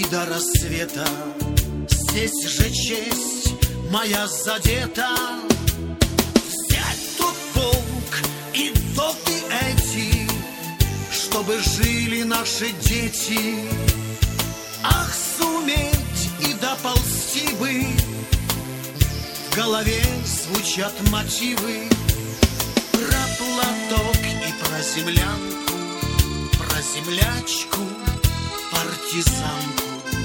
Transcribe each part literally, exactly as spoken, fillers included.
до рассвета. Здесь же честь моя задета. Взять тот полк и доты эти, чтобы жили наши дети. Ах, суметь и доползти бы, в голове звучат мотивы. Про платок и про землянку, про землячку, партизанку,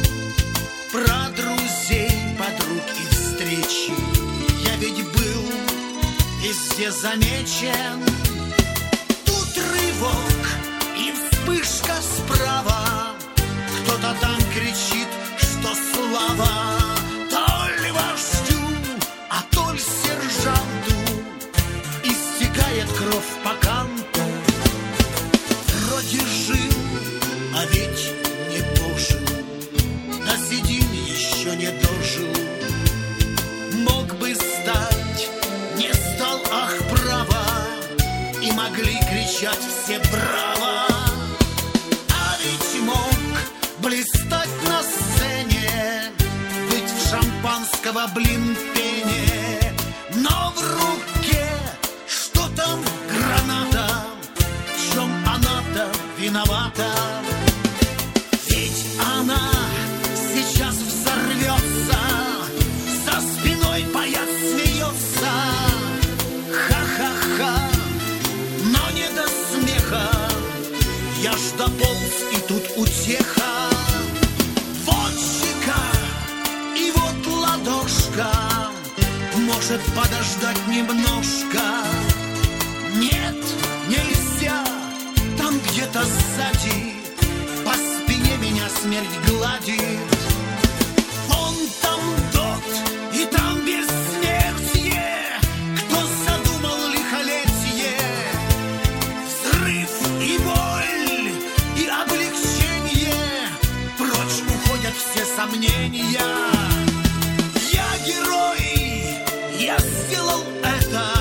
про друзей, подруг и встречи. Я ведь был везде замечен. Тут рывок и вспышка справа, кто-то там кричит, что слава. То ли вождю, а то ли сержанту истекает кровь по канту. Вроде жил, а ведь не пожил, до седин еще не дожил. Мог бы стать, не стал, ах, право, и могли кричать все браво. А ведь мог блистать на сцене, быть в шампанского, блин, пене. Но в руке что там, граната, в чем она-то виновата? Ведь она сейчас взорвется, за спиной паяц смеется. Ха-ха-ха, но не до смеха, я ж дополз, и тут утеха. Вот щека, и вот ладошка, может подождать немножко. Нет, нельзя, там где-то сзади по спине меня смерть гладит. Вон там тот, и там бессмертие, кто задумал лихолетие. Взрыв и боль, и облегчение, прочь уходят все сомнения. Я герой, я сделал это,